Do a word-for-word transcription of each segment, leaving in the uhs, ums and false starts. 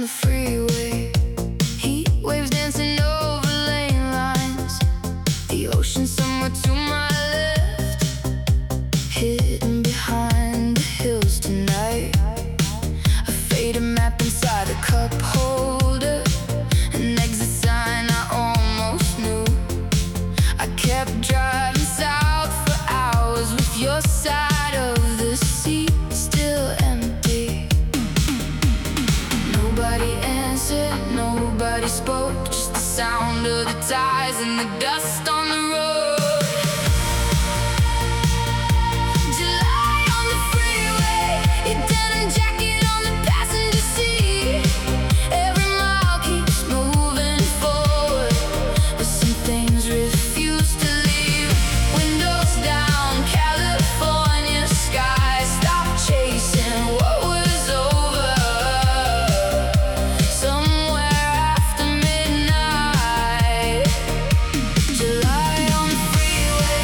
the freeway. Heat waves dancing over lane lines. The ocean somewhere to my left, hidden behind the hills tonight. A faded map inside a cup holder, an exit sign I almost knew. I kept driving south for hours with your side of the seat still empty. Nobody answered, nobody spoke, just the sound of the tires and the dust on the road. July on the freeway, your denim jacket on the passenger seat. Every mile keeps moving forward, but some things refuse to leave. Windows down, California sky, stop chasing what was over. Somewhere after midnight, July on the freeway.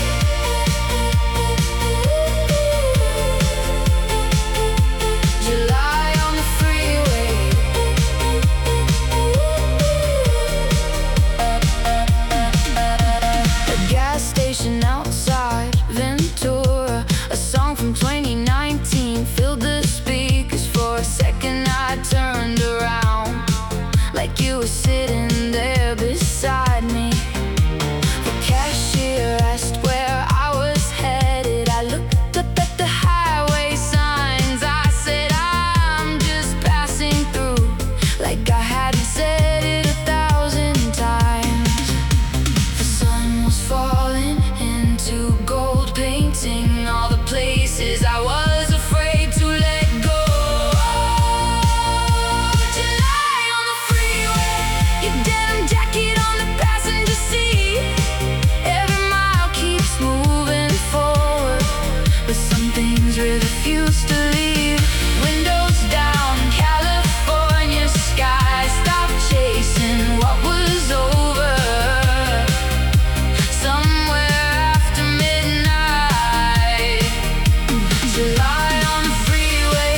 July on the freeway. A gas station outside Ventura, a song from twenty nineteen filled the speakers. For a second I turned around, like you were sitting there beside me. The cashier asked where I was headed. I looked up at the highway signs. I said I'm just passing through, like I hadn't said it a thousand times. The sun was falling into gold, painting all the places I was afraid to let go. July on the freeway, your denim jacket on the passenger seat. Every mile keeps moving forward, but some things refuse to leave. Windows down, California sky, stop chasing what was over. Somewhere after midnight, July on the freeway.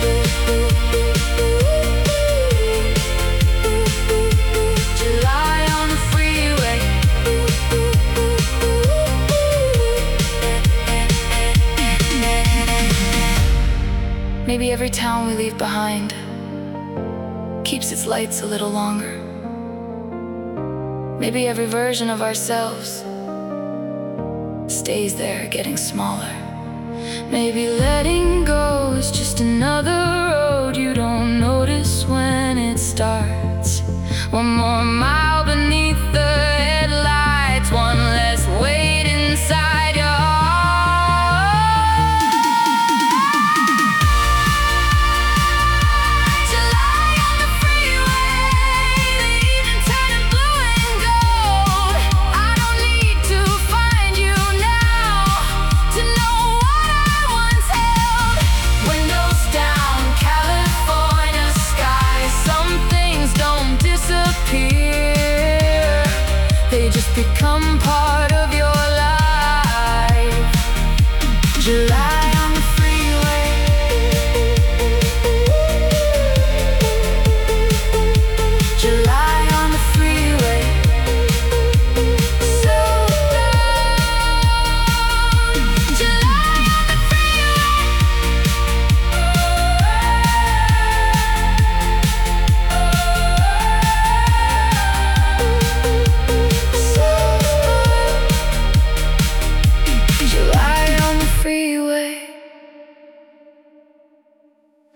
July on the freeway. Maybe every town we leave behind keeps its lights a little longer. Maybe every version of ourselves stays there getting smaller. Maybe letting go is just enough.